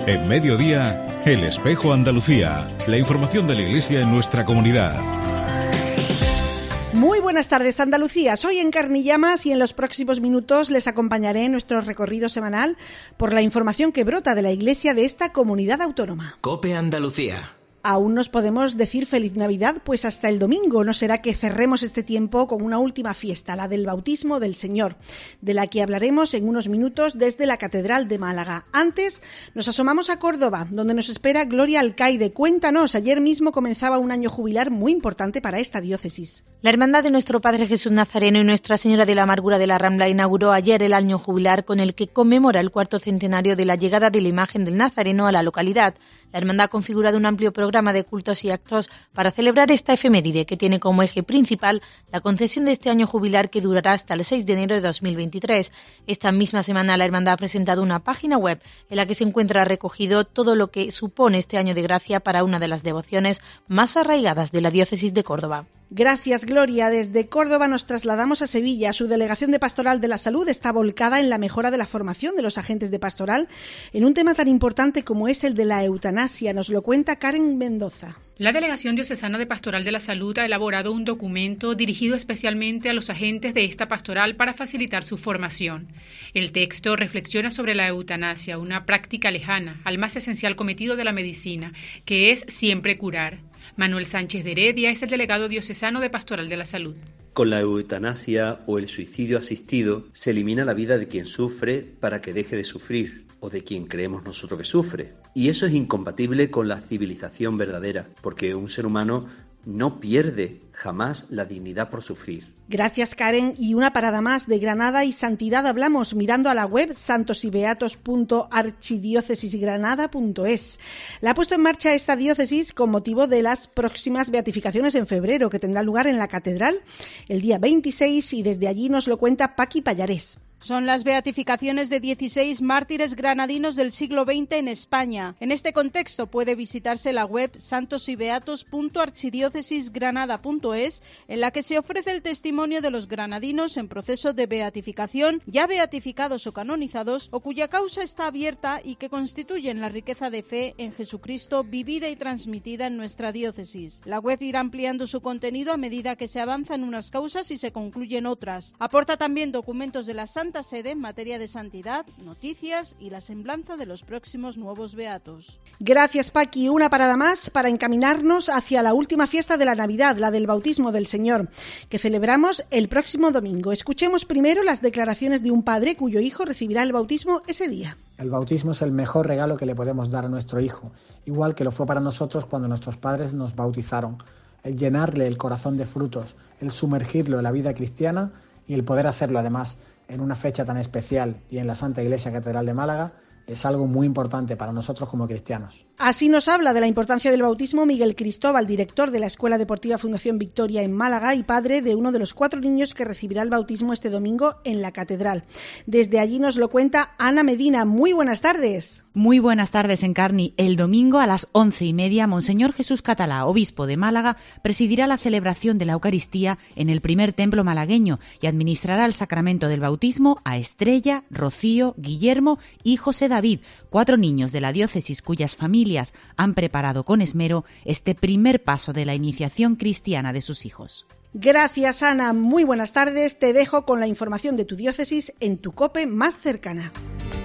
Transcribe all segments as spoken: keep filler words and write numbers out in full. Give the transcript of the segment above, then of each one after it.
En Mediodía, El Espejo Andalucía. La información de la Iglesia en nuestra comunidad. Muy buenas tardes, Andalucía. Soy Encarni Llamas y en los próximos minutos les acompañaré en nuestro recorrido semanal por la información que brota de la Iglesia de esta comunidad autónoma. COPE Andalucía. Aún nos podemos decir feliz Navidad, pues hasta el domingo no será que cerremos este tiempo con una última fiesta, la del bautismo del Señor, de la que hablaremos en unos minutos desde la Catedral de Málaga. Antes nos asomamos a Córdoba, donde nos espera Gloria Alcaide. Cuéntanos, ayer mismo comenzaba un año jubilar muy importante para esta diócesis. La Hermandad de Nuestro Padre Jesús Nazareno y Nuestra Señora de la Amargura de la Rambla inauguró ayer el año jubilar con el que conmemora el cuarto centenario de la llegada de la imagen del Nazareno a la localidad. La Hermandad ha configurado un amplio programa de cultos y actos para celebrar esta efeméride que tiene como eje principal la concesión de este año jubilar que durará hasta el seis de enero de dos mil veintitrés. Esta misma semana la Hermandad ha presentado una página web en la que se encuentra recogido todo lo que supone este año de gracia para una de las devociones más arraigadas de la diócesis de Córdoba. Gracias, Gloria. Desde Córdoba nos trasladamos a Sevilla. Su Delegación de Pastoral de la Salud está volcada en la mejora de la formación de los agentes de pastoral en un tema tan importante como es el de la eutanasia. Nos lo cuenta Karen Mendoza. La Delegación Diocesana de Pastoral de la Salud ha elaborado un documento dirigido especialmente a los agentes de esta pastoral para facilitar su formación. El texto reflexiona sobre la eutanasia, una práctica lejana al más esencial cometido de la medicina, que es siempre curar. Manuel Sánchez de Heredia es el delegado diocesano de Pastoral de la Salud. Con la eutanasia o el suicidio asistido se elimina la vida de quien sufre para que deje de sufrir, o de quien creemos nosotros que sufre. Y eso es incompatible con la civilización verdadera, porque un ser humano no pierde jamás la dignidad por sufrir. Gracias, Karen. Y una parada más. De Granada y Santidad hablamos mirando a la web santosybeatos punto archidiócesisgranada punto es. La ha puesto en marcha esta diócesis con motivo de las próximas beatificaciones en febrero, que tendrán lugar en la Catedral el día veintiséis, y desde allí nos lo cuenta Paqui Pallarés. Son las beatificaciones de dieciséis mártires granadinos del siglo veinte en España. En este contexto puede visitarse la web santosybeatos punto archidiócesisgranada punto es, en la que se ofrece el testimonio de los granadinos en proceso de beatificación, ya beatificados o canonizados, o cuya causa está abierta y que constituyen la riqueza de fe en Jesucristo vivida y transmitida en nuestra diócesis. La web irá ampliando su contenido a medida que se avanzan unas causas y se concluyen otras. Aporta también documentos de la Santa Sede en materia de santidad, noticias y la semblanza de los próximos nuevos beatos. Gracias, Paqui. Una parada más para encaminarnos hacia la última fiesta de la Navidad, la del bautismo del Señor, que celebramos el próximo domingo. Escuchemos primero las declaraciones de un padre cuyo hijo recibirá el bautismo ese día. El bautismo es el mejor regalo que le podemos dar a nuestro hijo, igual que lo fue para nosotros cuando nuestros padres nos bautizaron. El llenarle el corazón de frutos, el sumergirlo en la vida cristiana y el poder hacerlo además en una fecha tan especial y en la Santa Iglesia Catedral de Málaga es algo muy importante para nosotros como cristianos. Así nos habla de la importancia del bautismo Miguel Cristóbal, director de la Escuela Deportiva Fundación Victoria en Málaga y padre de uno de los cuatro niños que recibirá el bautismo este domingo en la Catedral. Desde allí nos lo cuenta Ana Medina. Muy buenas tardes. Muy buenas tardes, Encarni. El domingo a las once y media, Monseñor Jesús Catalá, obispo de Málaga, presidirá la celebración de la Eucaristía en el primer templo malagueño y administrará el sacramento del bautismo a Estrella, Rocío, Guillermo y José David, cuatro niños de la diócesis cuyas familias han preparado con esmero este primer paso de la iniciación cristiana de sus hijos. Gracias, Ana. Muy buenas tardes. Te dejo con la información de tu diócesis en tu COPE más cercana.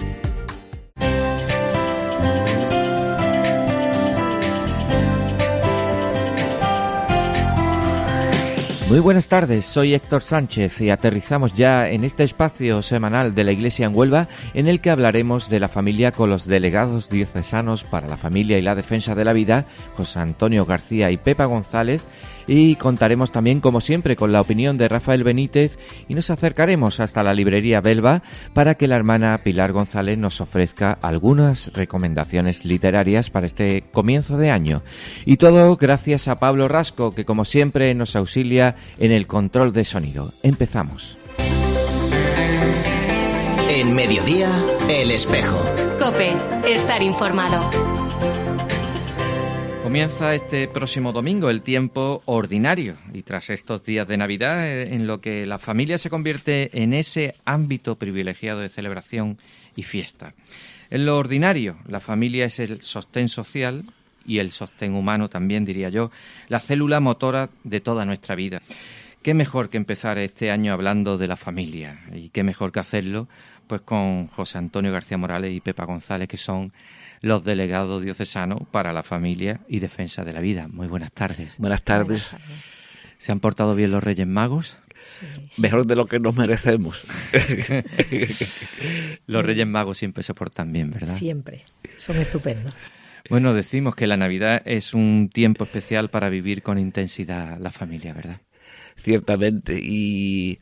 Muy buenas tardes, soy Héctor Sánchez y aterrizamos ya en este espacio semanal de la Iglesia en Huelva, en el que hablaremos de la familia con los delegados diocesanos para la familia y la defensa de la vida, José Antonio García y Pepa González, y contaremos también, como siempre, con la opinión de Rafael Benítez y nos acercaremos hasta la librería Belva para que la hermana Pilar González nos ofrezca algunas recomendaciones literarias para este comienzo de año. Y todo gracias a Pablo Rasco, que como siempre nos auxilia en el control de sonido. Empezamos. En Mediodía, El Espejo. COPE, estar informado. Comienza este próximo domingo el tiempo ordinario y tras estos días de Navidad en lo que la familia se convierte en ese ámbito privilegiado de celebración y fiesta. En lo ordinario, la familia es el sostén social y el sostén humano también, diría yo, la célula motora de toda nuestra vida. Qué mejor que empezar este año hablando de la familia, y qué mejor que hacerlo pues con José Antonio García Morales y Pepa González, que son los delegados diocesanos para la familia y defensa de la vida. Muy buenas tardes. Buenas tardes. Buenas tardes. ¿Se han portado bien los Reyes Magos? Sí. Mejor de lo que nos merecemos. Los Reyes Magos siempre se portan bien, ¿verdad? Siempre. Son estupendos. Bueno, decimos que la Navidad es un tiempo especial para vivir con intensidad la familia, ¿verdad? Ciertamente. Y,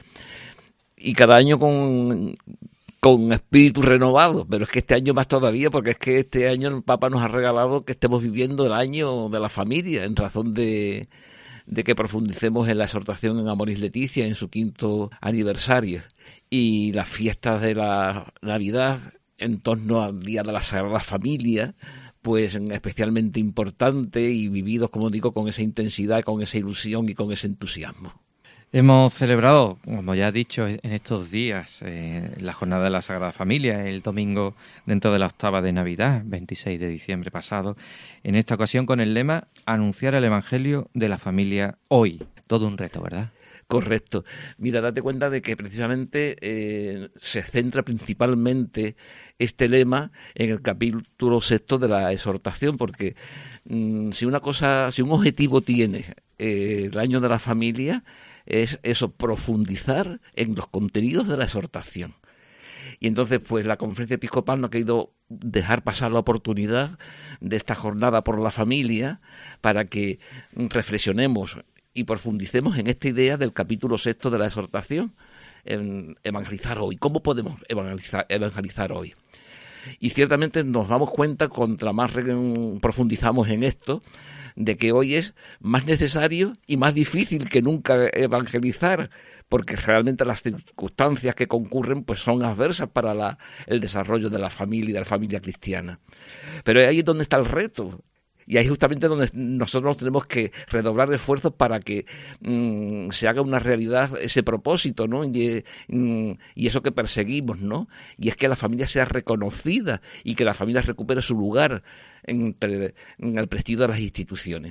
y cada año con... con espíritu renovado, pero es que este año más todavía, porque es que este año el Papa nos ha regalado que estemos viviendo el año de la familia, en razón de, de que profundicemos en la exhortación en Amoris Laetitia, en su quinto aniversario, y las fiestas de la Navidad en torno al Día de la Sagrada Familia, pues especialmente importante y vividos, como digo, con esa intensidad, con esa ilusión y con ese entusiasmo. Hemos celebrado, como ya he dicho, en estos días eh, la Jornada de la Sagrada Familia, el domingo dentro de la octava de Navidad, veintiséis de diciembre pasado, en esta ocasión con el lema Anunciar el Evangelio de la Familia hoy. Todo un reto, ¿verdad? Correcto. Mira, date cuenta de que precisamente eh, se centra principalmente este lema en el capítulo sexto de la exhortación, porque mmm, si una cosa, si un objetivo tiene eh, el año de la familia, es eso, profundizar en los contenidos de la exhortación. Y entonces, pues la Conferencia Episcopal no ha querido dejar pasar la oportunidad de esta jornada por la familia para que reflexionemos y profundicemos en esta idea del capítulo sexto de la exhortación, en evangelizar hoy. ¿Cómo podemos evangelizar, evangelizar hoy? Y ciertamente nos damos cuenta, contra más profundizamos en esto, de que hoy es más necesario y más difícil que nunca evangelizar, porque realmente las circunstancias que concurren pues son adversas para la, el desarrollo de la familia y de la familia cristiana. Pero ahí es donde está el reto. Y ahí es justamente donde nosotros tenemos que redoblar esfuerzos para que mmm, se haga una realidad ese propósito, ¿no? Y, mmm, y eso que perseguimos, ¿no? Y es que la familia sea reconocida y que la familia recupere su lugar entre, en el prestigio de las instituciones.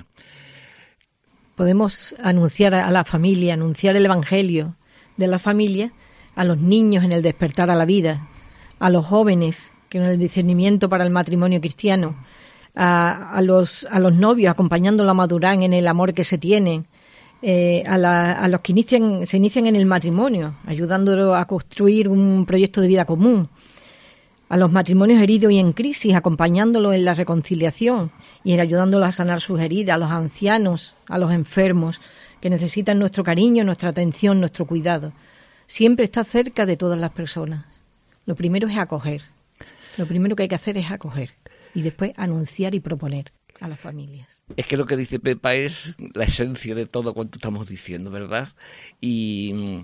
Podemos anunciar a la familia, anunciar el Evangelio de la familia a los niños en el despertar a la vida, a los jóvenes que en el discernimiento para el matrimonio cristiano, A, a los a los novios acompañándolos a madurar en el amor que se tienen, eh, a, la, a los que inician se inician en el matrimonio, ayudándolos a construir un proyecto de vida común, a los matrimonios heridos y en crisis, acompañándolos en la reconciliación y en ayudándolos a sanar sus heridas, a los ancianos, a los enfermos, que necesitan nuestro cariño, nuestra atención, nuestro cuidado. Siempre está cerca de todas las personas. Lo primero es acoger. Lo primero que hay que hacer es acoger. Y después anunciar y proponer a las familias. Es que lo que dice Pepa es la esencia de todo cuanto estamos diciendo, ¿verdad? Y,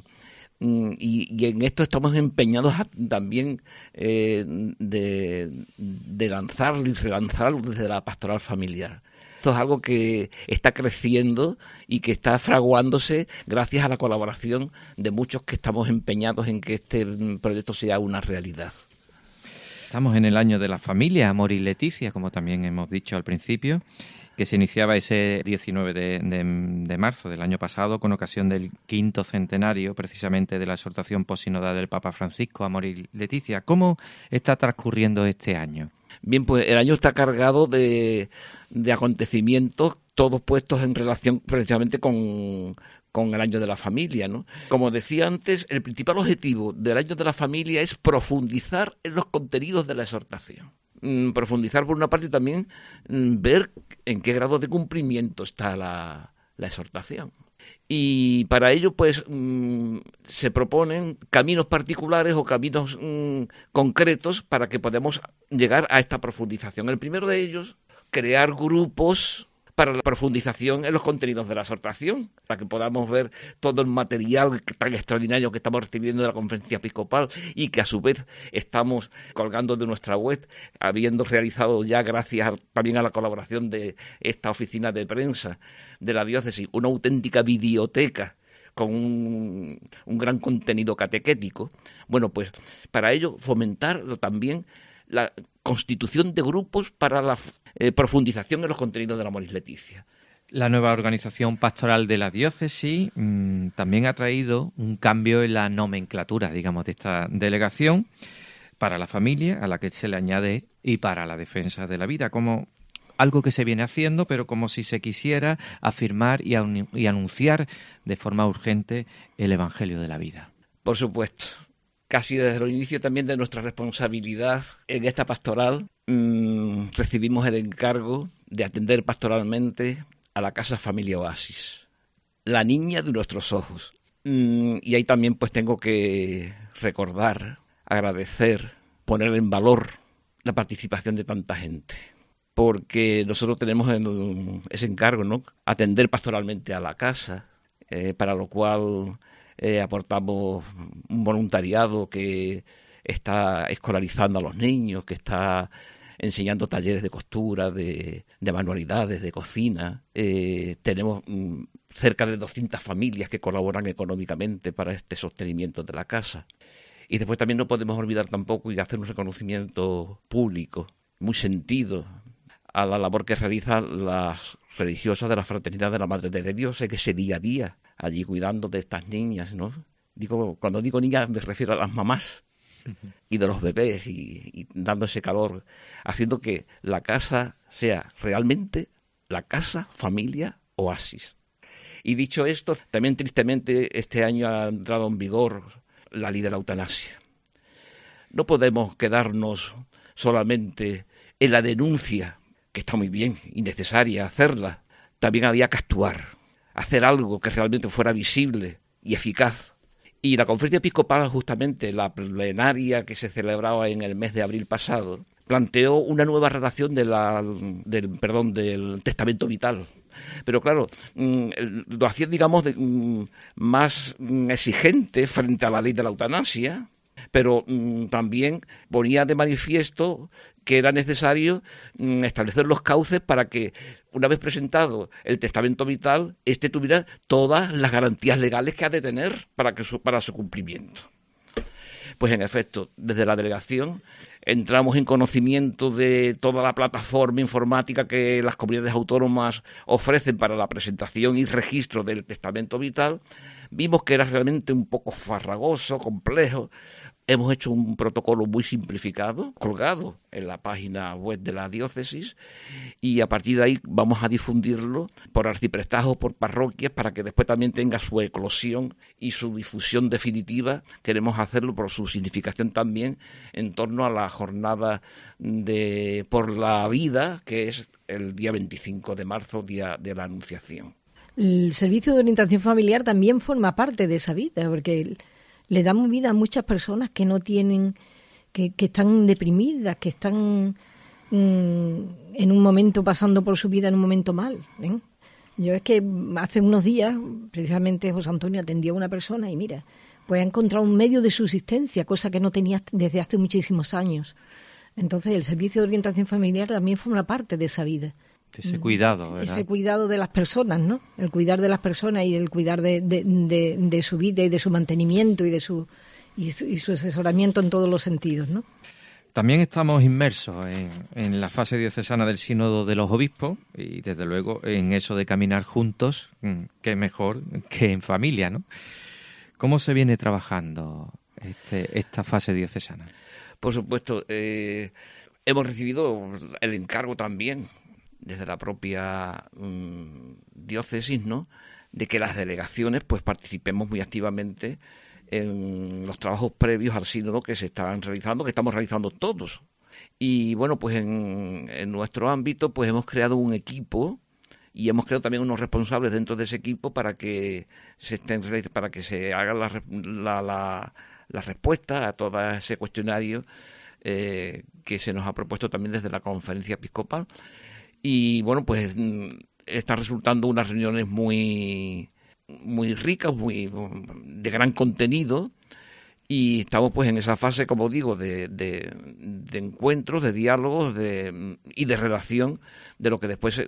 y, y en esto estamos empeñados a, también eh, de, de lanzarlo y relanzarlo desde la pastoral familiar. Esto es algo que está creciendo y que está fraguándose gracias a la colaboración de muchos que estamos empeñados en que este proyecto sea una realidad. Estamos en el año de la familia, Amoris Laetitia, como también hemos dicho al principio, que se iniciaba ese diecinueve de, de, de marzo del año pasado con ocasión del quinto centenario precisamente de la exhortación posinodal del Papa Francisco, Amoris Laetitia. ¿Cómo está transcurriendo este año? Bien, pues el año está cargado de, de acontecimientos, todos puestos en relación precisamente con... con el año de la familia, ¿no? Como decía antes, el principal objetivo del año de la familia es profundizar en los contenidos de la exhortación. Mm, profundizar por una parte y también mm, ver en qué grado de cumplimiento está la, la exhortación. Y para ello, pues, mmm, se proponen caminos particulares o caminos mmm, concretos para que podamos llegar a esta profundización. El primero de ellos, crear grupos para la profundización en los contenidos de la exhortación, para que podamos ver todo el material tan extraordinario que estamos recibiendo de la Conferencia Episcopal y que a su vez estamos colgando de nuestra web, habiendo realizado ya, gracias también a la colaboración de esta oficina de prensa de la diócesis, una auténtica biblioteca con un, un gran contenido catequético. Bueno, pues para ello fomentar también la constitución de grupos para la eh, profundización en los contenidos de la Amoris Laetitia. La nueva organización pastoral de la diócesis mmm, también ha traído un cambio en la nomenclatura, digamos, de esta delegación para la familia, a la que se le añade y para la defensa de la vida, como algo que se viene haciendo, pero como si se quisiera afirmar y, an- y anunciar de forma urgente el Evangelio de la vida. Por supuesto. Casi desde el inicio también de nuestra responsabilidad en esta pastoral, mmm, recibimos el encargo de atender pastoralmente a la Casa Familia Oasis, la niña de nuestros ojos. Mm, y ahí también pues tengo que recordar, agradecer, poner en valor la participación de tanta gente, porque nosotros tenemos el, ese encargo, ¿no? Atender pastoralmente a la casa, eh, para lo cual eh, aportamos un voluntariado que está escolarizando a los niños, que está enseñando talleres de costura, de, de manualidades, de cocina. Eh, tenemos mm, cerca de doscientas familias que colaboran económicamente para este sostenimiento de la casa. Y después también no podemos olvidar tampoco y hacer un reconocimiento público, muy sentido, a la labor que realizan las religiosas de la Fraternidad de la Madre de Dios en ese día a día, allí cuidando de estas niñas, ¿no? Digo, cuando digo niñas me refiero a las mamás y de los bebés y, y dando ese calor, haciendo que la casa sea realmente la casa, familia, oasis. Y dicho esto, también tristemente este año ha entrado en vigor la ley de la eutanasia. No podemos quedarnos solamente en la denuncia, que está muy bien y necesaria hacerla. También había que actuar, hacer algo que realmente fuera visible y eficaz. Y la Conferencia Episcopal, justamente la plenaria que se celebraba en el mes de abril pasado, planteó una nueva redacción de la, del, perdón, del testamento vital. Pero claro, lo hacía, digamos, de, más exigente frente a la ley de la eutanasia, pero mmm, también ponía de manifiesto que era necesario mmm, establecer los cauces para que, una vez presentado el testamento vital, éste tuviera todas las garantías legales que ha de tener para, que su, para su cumplimiento. Pues en efecto, desde la delegación entramos en conocimiento de toda la plataforma informática que las comunidades autónomas ofrecen para la presentación y registro del testamento vital. Vimos que era realmente un poco farragoso, complejo. Hemos hecho un protocolo muy simplificado, colgado en la página web de la diócesis, y a partir de ahí vamos a difundirlo por arciprestazgos, por parroquias, para que después también tenga su eclosión y su difusión definitiva. Queremos hacerlo por su significación también en torno a la jornada de por la vida, que es el día veinticinco de marzo, día de la Anunciación. El servicio de orientación familiar también forma parte de esa vida, porque le damos vida a muchas personas que no tienen, que, que están deprimidas, que están mmm, en un momento pasando por su vida en un momento mal, ¿eh? Yo es que hace unos días, precisamente José Antonio atendió a una persona y mira, pues ha encontrado un medio de subsistencia, cosa que no tenía desde hace muchísimos años. Entonces el servicio de orientación familiar también forma parte de esa vida. Ese cuidado, ¿verdad? Ese cuidado de las personas, ¿no? El cuidar de las personas y el cuidar de, de, de, de su vida y de su mantenimiento y de su y su, y su asesoramiento en todos los sentidos, ¿no? También estamos inmersos en, en la fase diocesana del Sínodo de los Obispos y, desde luego, en eso de caminar juntos, qué mejor que en familia, ¿no? ¿Cómo se viene trabajando este, esta fase diocesana? Por supuesto, eh, hemos recibido el encargo también desde la propia mmm, diócesis, ¿no?, de que las delegaciones pues participemos muy activamente en los trabajos previos al sínodo que se están realizando, que estamos realizando todos. Y bueno, pues en, en nuestro ámbito pues hemos creado un equipo y hemos creado también unos responsables dentro de ese equipo para que se estén para que se haga la, la, la, la respuesta a todo ese cuestionario eh, que se nos ha propuesto también desde la Conferencia Episcopal. Y bueno, pues están resultando unas reuniones muy, muy ricas, muy de gran contenido, y estamos pues en esa fase, como digo, de, de, de encuentros, de diálogos de, y de relación, de lo que después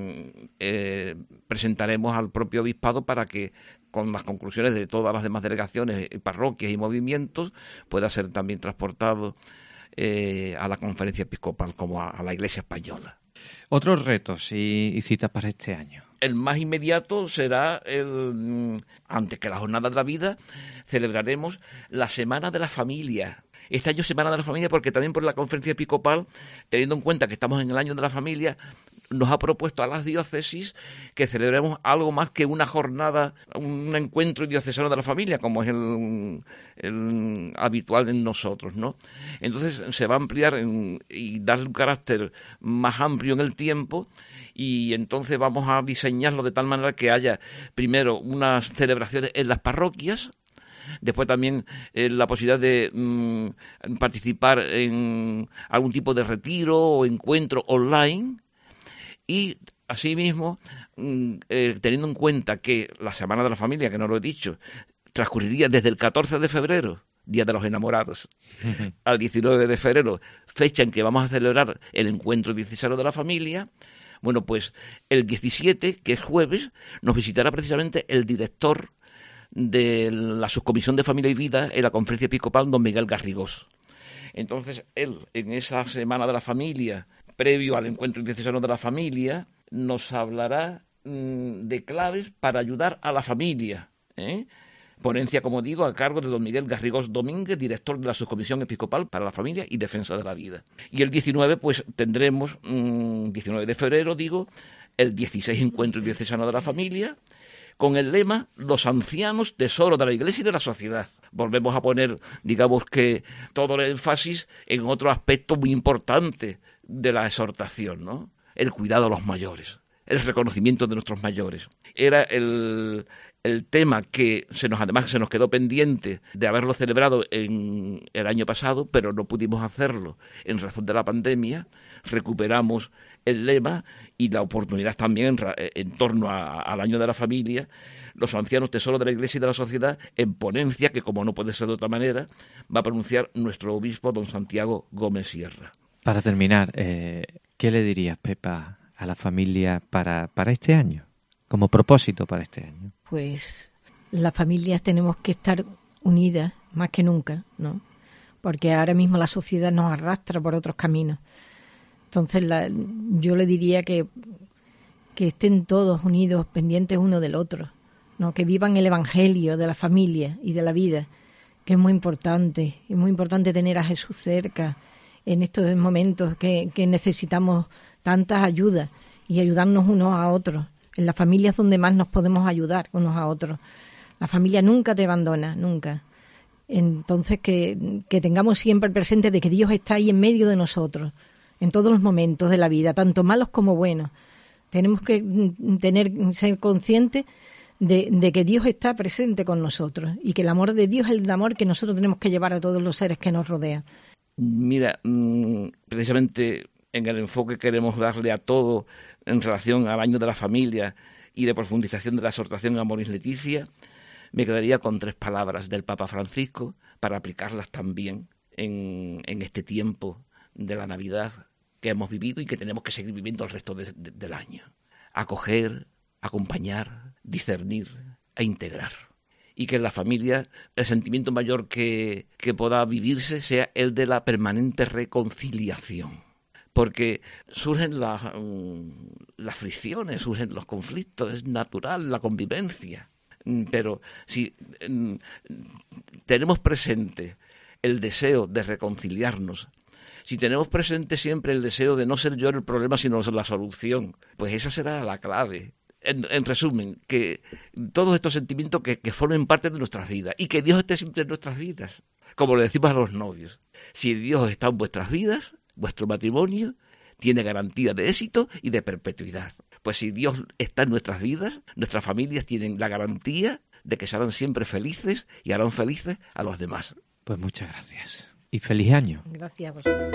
eh, presentaremos al propio obispado para que, con las conclusiones de todas las demás delegaciones, parroquias y movimientos, pueda ser también transportado eh, a la Conferencia Episcopal como a, a la Iglesia Española. Otros retos y, y citas para este año. El más inmediato será, el, antes que la Jornada de la Vida, celebraremos la Semana de la Familia. Este año Semana de la Familia porque también por la Conferencia Episcopal, teniendo en cuenta que estamos en el año de la familia, nos ha propuesto a las diócesis que celebremos algo más que una jornada, un encuentro diocesano de la familia, como es el, el habitual en nosotros, ¿no? Entonces se va a ampliar en, y darle un carácter más amplio en el tiempo, y entonces vamos a diseñarlo de tal manera que haya primero unas celebraciones en las parroquias. Después también eh, la posibilidad de mm, participar en algún tipo de retiro o encuentro online. Y asimismo, mm, eh, teniendo en cuenta que la Semana de la Familia, que no lo he dicho, transcurriría desde el catorce de febrero, Día de los Enamorados, uh-huh, al diecinueve de febrero, fecha en que vamos a celebrar el encuentro diocesano de la familia. Bueno, pues el diecisiete, que es jueves, nos visitará precisamente el director de la Subcomisión de Familia y Vida en la Conferencia Episcopal, don Miguel Garrigós. Entonces, él, en esa Semana de la Familia, previo al encuentro diocesano de la familia, nos hablará mmm, de claves para ayudar a la familia, ¿eh? Ponencia, como digo, a cargo de don Miguel Garrigós Domínguez, director de la Subcomisión Episcopal para la Familia y Defensa de la Vida. Y el diecinueve, pues tendremos, mmm, diecinueve de febrero, digo, el dieciséis encuentro diocesano de la familia, con el lema «Los ancianos, tesoro de la Iglesia y de la sociedad». Volvemos a poner, digamos que, todo el énfasis en otro aspecto muy importante de la exhortación, ¿no? El cuidado a los mayores, el reconocimiento de nuestros mayores. Era el, el tema que se nos además se nos quedó pendiente de haberlo celebrado en el año pasado, pero no pudimos hacerlo en razón de la pandemia. Recuperamos el lema y la oportunidad también en, en torno a, al año de la familia, los ancianos tesoro de la Iglesia y de la sociedad, en ponencia que, como no puede ser de otra manera, va a pronunciar nuestro obispo don Santiago Gómez Sierra. Para terminar, eh, ¿qué le dirías, Pepa, a la familia para, para este año, como propósito para este año? Pues las familias tenemos que estar unidas más que nunca, ¿no? Porque ahora mismo la sociedad nos arrastra por otros caminos. Entonces la, yo le diría que, que estén todos unidos, pendientes uno del otro, ¿no? Que vivan el evangelio de la familia y de la vida, que es muy importante. Es muy importante tener a Jesús cerca en estos momentos que, que necesitamos tantas ayudas y ayudarnos unos a otros. En las familias donde más nos podemos ayudar unos a otros. La familia nunca te abandona, nunca. Entonces que, que tengamos siempre presente de que Dios está ahí en medio de nosotros, en todos los momentos de la vida, tanto malos como buenos. Tenemos que tener, ser conscientes de, de que Dios está presente con nosotros y que el amor de Dios es el amor que nosotros tenemos que llevar a todos los seres que nos rodean. Mira, precisamente en el enfoque que queremos darle a todo en relación al año de la familia y de profundización de la exhortación Amoris Laetitia, me quedaría con tres palabras del Papa Francisco para aplicarlas también en, en este tiempo de la Navidad que hemos vivido y que tenemos que seguir viviendo el resto de, de, del año. Acoger, acompañar, discernir e integrar. Y que en la familia el sentimiento mayor que, que pueda vivirse sea el de la permanente reconciliación. Porque surgen las, las fricciones, surgen los conflictos, es natural la convivencia. Pero si tenemos presente el deseo de reconciliarnos, si tenemos presente siempre el deseo de no ser yo el problema, sino la solución, pues esa será la clave. En, en resumen, que todos estos sentimientos que, que formen parte de nuestras vidas y que Dios esté siempre en nuestras vidas, como le decimos a los novios. Si Dios está en vuestras vidas, vuestro matrimonio tiene garantía de éxito y de perpetuidad. Pues si Dios está en nuestras vidas, nuestras familias tienen la garantía de que serán siempre felices y harán felices a los demás. Pues muchas gracias y feliz año. Gracias a vosotros.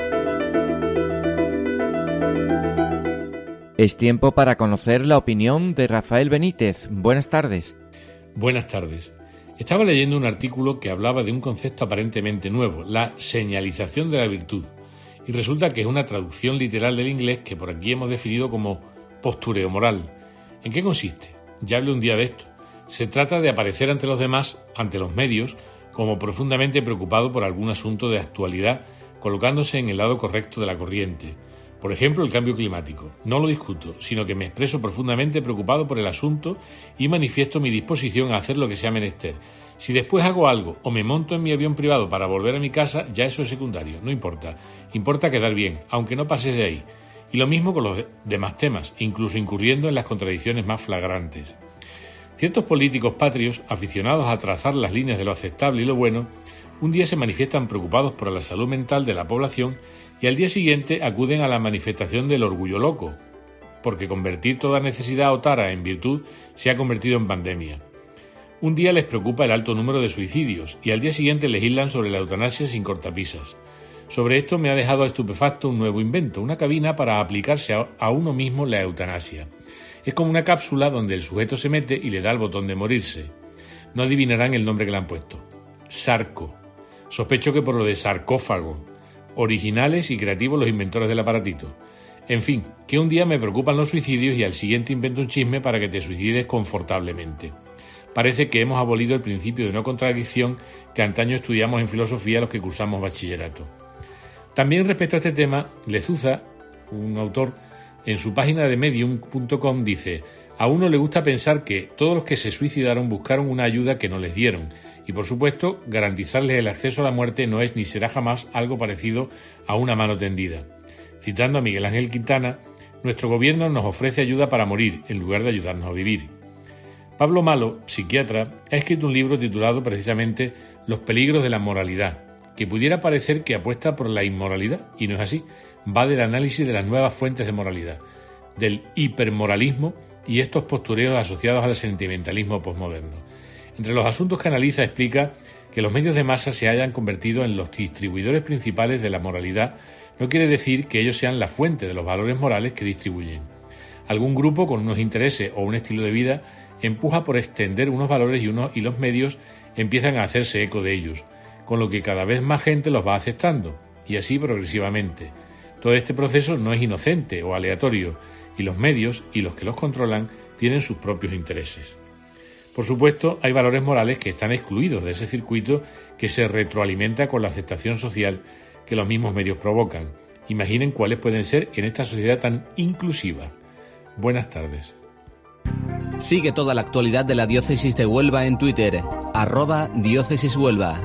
Es tiempo para conocer la opinión de Rafael Benítez. Buenas tardes. Buenas tardes. Estaba leyendo un artículo que hablaba de un concepto aparentemente nuevo, la señalización de la virtud. Y resulta que es una traducción literal del inglés que por aquí hemos definido como postureo moral. ¿En qué consiste? Ya hablé un día de esto. Se trata de aparecer ante los demás, ante los medios, como profundamente preocupado por algún asunto de actualidad, colocándose en el lado correcto de la corriente. Por ejemplo, el cambio climático. No lo discuto, sino que me expreso profundamente preocupado por el asunto y manifiesto mi disposición a hacer lo que sea menester. Si después hago algo o me monto en mi avión privado para volver a mi casa, ya eso es secundario, no importa. Importa quedar bien, aunque no pases de ahí. Y lo mismo con los de- demás temas, incluso incurriendo en las contradicciones más flagrantes. Ciertos políticos patrios, aficionados a trazar las líneas de lo aceptable y lo bueno, un día se manifiestan preocupados por la salud mental de la población y al día siguiente acuden a la manifestación del orgullo loco, porque convertir toda necesidad o tara en virtud se ha convertido en pandemia. Un día les preocupa el alto número de suicidios y al día siguiente legislan sobre la eutanasia sin cortapisas. Sobre esto me ha dejado estupefacto un nuevo invento, una cabina para aplicarse a, a uno mismo la eutanasia. Es como una cápsula donde el sujeto se mete y le da el botón de morirse. No adivinarán el nombre que le han puesto. Sarco. Sospecho que por lo de sarcófago. Originales y creativos los inventores del aparatito. En fin, que un día me preocupan los suicidios y al siguiente invento un chisme para que te suicides confortablemente. Parece que hemos abolido el principio de no contradicción que antaño estudiamos en filosofía los que cursamos bachillerato. También respecto a este tema, Lezuza, un autor, en su página de medium punto com dice: a uno le gusta pensar que todos los que se suicidaron buscaron una ayuda que no les dieron, y por supuesto garantizarles el acceso a la muerte no es ni será jamás algo parecido a una mano tendida. Citando a Miguel Ángel Quintana, nuestro gobierno nos ofrece ayuda para morir en lugar de ayudarnos a vivir. Pablo Malo, psiquiatra, ha escrito un libro titulado precisamente Los peligros de la moralidad, que pudiera parecer que apuesta por la inmoralidad, y no es así. Va del análisis de las nuevas fuentes de moralidad, del hipermoralismo y estos postureos asociados al sentimentalismo posmoderno. Entre los asuntos que analiza explica que los medios de masa se hayan convertido en los distribuidores principales de la moralidad no quiere decir que ellos sean la fuente de los valores morales que distribuyen. Algún grupo con unos intereses o un estilo de vida empuja por extender unos valores y, unos, y los medios empiezan a hacerse eco de ellos, con lo que cada vez más gente los va aceptando, y así progresivamente. Todo este proceso no es inocente o aleatorio, y los medios y los que los controlan tienen sus propios intereses. Por supuesto, hay valores morales que están excluidos de ese circuito que se retroalimenta con la aceptación social que los mismos medios provocan. Imaginen cuáles pueden ser en esta sociedad tan inclusiva. Buenas tardes. Sigue toda la actualidad de la Diócesis de Huelva en Twitter, arroba Diócesis Huelva.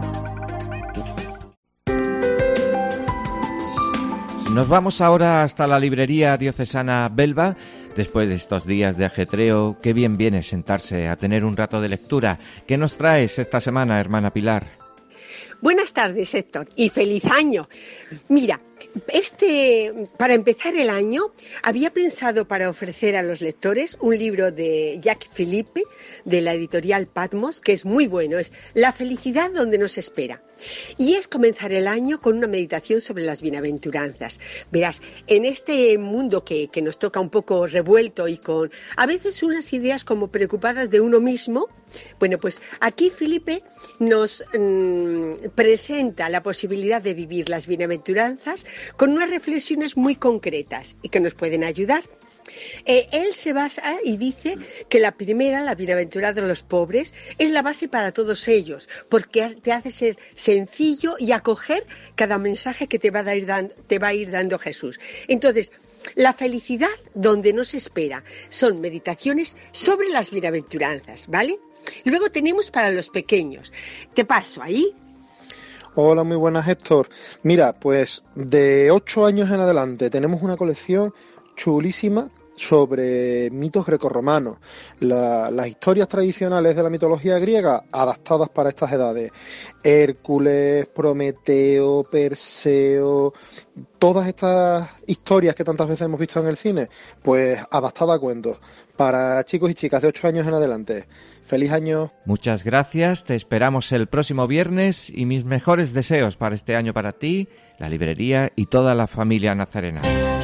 Nos vamos ahora hasta la librería diocesana Belva. Después de estos días de ajetreo, qué bien viene sentarse a tener un rato de lectura. ¿Qué nos traes esta semana, hermana Pilar? Buenas tardes, Héctor, y feliz año. Mira, este, para empezar el año, había pensado para ofrecer a los lectores un libro de Jacques Philippe, de la editorial Patmos, que es muy bueno, es La felicidad donde nos espera. Y es comenzar el año con una meditación sobre las bienaventuranzas. Verás, en este mundo que, que nos toca un poco revuelto y con a veces unas ideas como preocupadas de uno mismo, bueno, pues aquí Philippe nos mmm, presenta la posibilidad de vivir las bienaventuranzas con unas reflexiones muy concretas y que nos pueden ayudar. Eh, él se basa y dice que la primera, la bienaventurada de los pobres, es la base para todos ellos, porque te hace ser sencillo y acoger cada mensaje que te va a ir dando, te va a ir dando Jesús. Entonces, la felicidad donde nos espera son meditaciones sobre las bienaventuranzas, ¿vale? Luego tenemos para los pequeños. Te paso ahí. Hola, muy buenas, Héctor. Mira, pues de ocho años en adelante tenemos una colección chulísima sobre mitos grecorromanos, la, las historias tradicionales de la mitología griega adaptadas para estas edades. Hércules, Prometeo, Perseo, todas estas historias que tantas veces hemos visto en el cine, pues adaptadas a cuentos para chicos y chicas de ocho años en adelante. ¡Feliz año! Muchas gracias, te esperamos el próximo viernes y mis mejores deseos para este año para ti, la librería y toda la familia nazarena.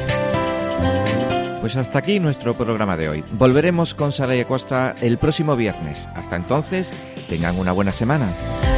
Pues hasta aquí nuestro programa de hoy. Volveremos con Sara y Acosta el próximo viernes. Hasta entonces, tengan una buena semana.